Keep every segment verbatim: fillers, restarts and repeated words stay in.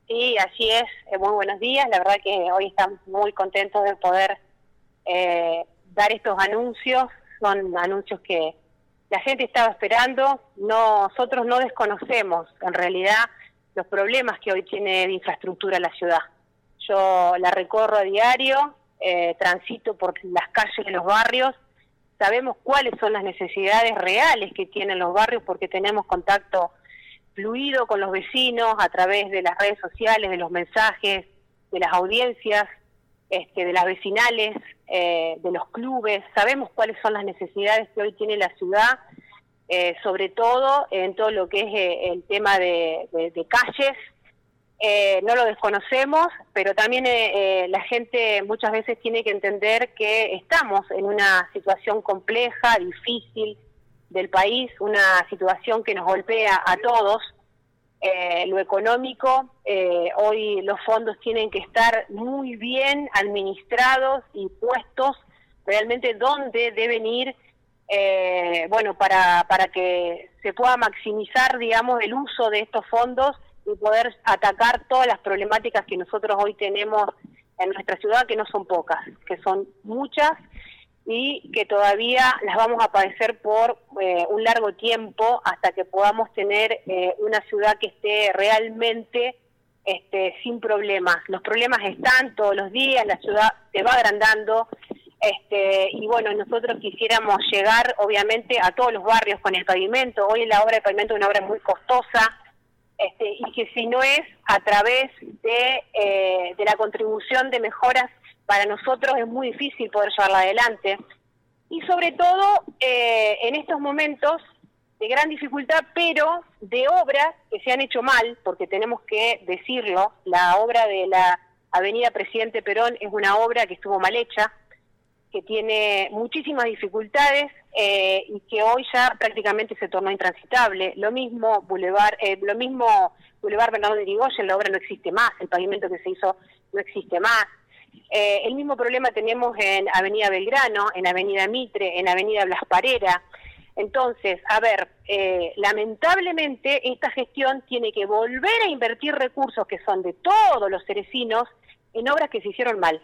Sí, así es. Eh, muy buenos días. La verdad que hoy estamos muy contentos de poder eh, dar estos anuncios. Son anuncios que la gente estaba esperando. Nosotros no desconocemos, en realidad, los problemas que hoy tiene de infraestructura la ciudad. Yo la recorro a diario, eh, transito por las calles de los barrios. Sabemos cuáles son las necesidades reales que tienen los barrios porque tenemos contacto fluido con los vecinos a través de las redes sociales, de los mensajes, de las audiencias, este, de las vecinales, eh, de los clubes. Sabemos cuáles son las necesidades que hoy tiene la ciudad, eh, sobre todo en todo lo que es eh, el tema de, de, de calles. Eh, no lo desconocemos, pero también eh, eh, la gente muchas veces tiene que entender que estamos en una situación compleja, difícil, del país, una situación que nos golpea a todos. Eh, lo económico, eh, hoy los fondos tienen que estar muy bien administrados y puestos realmente donde deben ir, eh, bueno, para, para que se pueda maximizar, digamos, el uso de estos fondos y poder atacar todas las problemáticas que nosotros hoy tenemos en nuestra ciudad, que no son pocas, que son muchas, y que todavía las vamos a padecer por eh, un largo tiempo hasta que podamos tener eh, una ciudad que esté realmente este, sin problemas. Los problemas están todos los días, la ciudad se va agrandando, este, y bueno, nosotros quisiéramos llegar obviamente a todos los barrios con el pavimento. Hoy la obra de pavimento es una obra muy costosa, este, y que si no es a través de, eh, de la contribución de mejoras, para nosotros es muy difícil poder llevarla adelante. Y sobre todo eh, en estos momentos de gran dificultad, pero de obras que se han hecho mal, porque tenemos que decirlo, la obra de la Avenida Presidente Perón es una obra que estuvo mal hecha, que tiene muchísimas dificultades eh, y que hoy ya prácticamente se tornó intransitable. Lo mismo Boulevard, eh, lo mismo Boulevard Bernardo de Irigoyen, la obra no existe más, el pavimento que se hizo no existe más. Eh, el mismo problema tenemos en Avenida Belgrano, en Avenida Mitre, en Avenida Blas Parera. Entonces, a ver, eh, lamentablemente esta gestión tiene que volver a invertir recursos que son de todos los cerecinos en obras que se hicieron mal,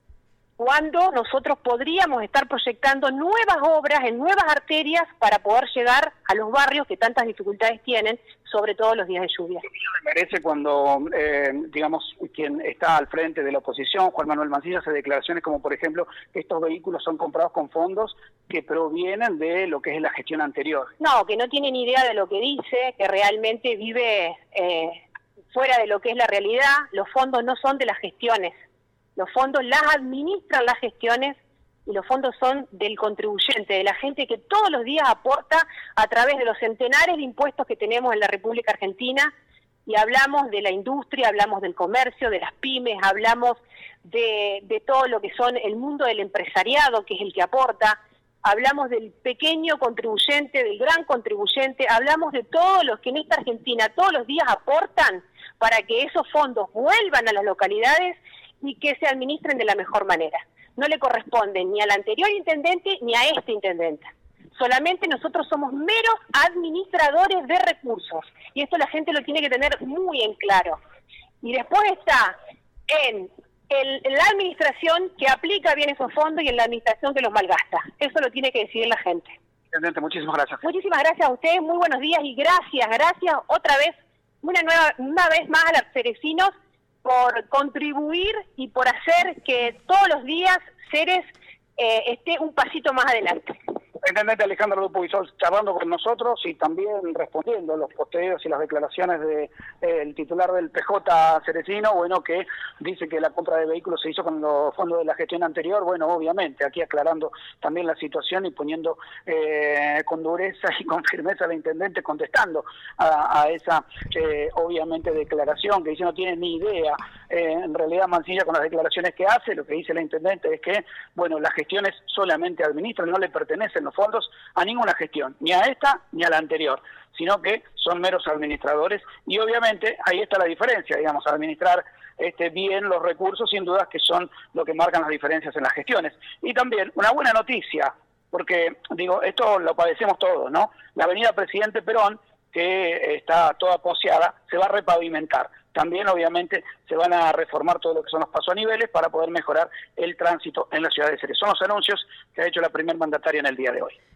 cuando nosotros podríamos estar proyectando nuevas obras en nuevas arterias para poder llegar a los barrios que tantas dificultades tienen, sobre todo los días de lluvia. Me merece cuando, eh, digamos, quien está al frente de la oposición, Juan Manuel Mansilla, hace declaraciones como, por ejemplo, que estos vehículos son comprados con fondos que provienen de lo que es la gestión anterior. No, que no tiene ni idea de lo que dice, que realmente vive eh, fuera de lo que es la realidad. Los fondos no son de las gestiones. Los fondos las administran las gestiones y los fondos son del contribuyente, de la gente que todos los días aporta a través de los centenares de impuestos que tenemos en la República Argentina, y hablamos de la industria, hablamos del comercio, de las pymes, hablamos de, de todo lo que son el mundo del empresariado, que es el que aporta, hablamos del pequeño contribuyente, del gran contribuyente, hablamos de todos los que en esta Argentina todos los días aportan para que esos fondos vuelvan a las localidades y que se administren de la mejor manera. No le corresponden ni al anterior intendente ni a este intendente. Solamente nosotros somos meros administradores de recursos. Y esto la gente lo tiene que tener muy en claro. Y después está en, el, en la administración que aplica bien esos fondos y en la administración que los malgasta. Eso lo tiene que decidir la gente. Intendente, muchísimas gracias. Muchísimas gracias a ustedes, muy buenos días y gracias, gracias otra vez, una nueva, una vez más a los cerecinos, por contribuir y por hacer que todos los días Ceres eh, esté un pasito más adelante. Intendente Alejandro Dupuy-Sol charlando con nosotros y también respondiendo a los posteos y las declaraciones del de, titular del P J Cerecino, bueno, que dice que la compra de vehículos se hizo con los fondos de la gestión anterior. Bueno, obviamente, aquí aclarando también la situación y poniendo eh, con dureza y con firmeza al intendente, contestando a, a esa, eh, obviamente, declaración que dice no tiene ni idea. Eh, en realidad, Mansilla, con las declaraciones que hace, lo que dice el intendente es que, bueno, las gestiones solamente administran, no le pertenecen los fondos a ninguna gestión, ni a esta ni a la anterior, sino que son meros administradores y obviamente ahí está la diferencia, digamos, administrar este, bien los recursos, sin dudas que son lo que marcan las diferencias en las gestiones. Y también una buena noticia, porque digo, esto lo padecemos todos, ¿no? La avenida Presidente Perón, que está toda poseada, se va a repavimentar. también obviamente se van a reformar todo lo que son los pasos a niveles para poder mejorar el tránsito en la ciudad de Ceres. Son los anuncios que ha hecho la primer mandataria en el día de hoy.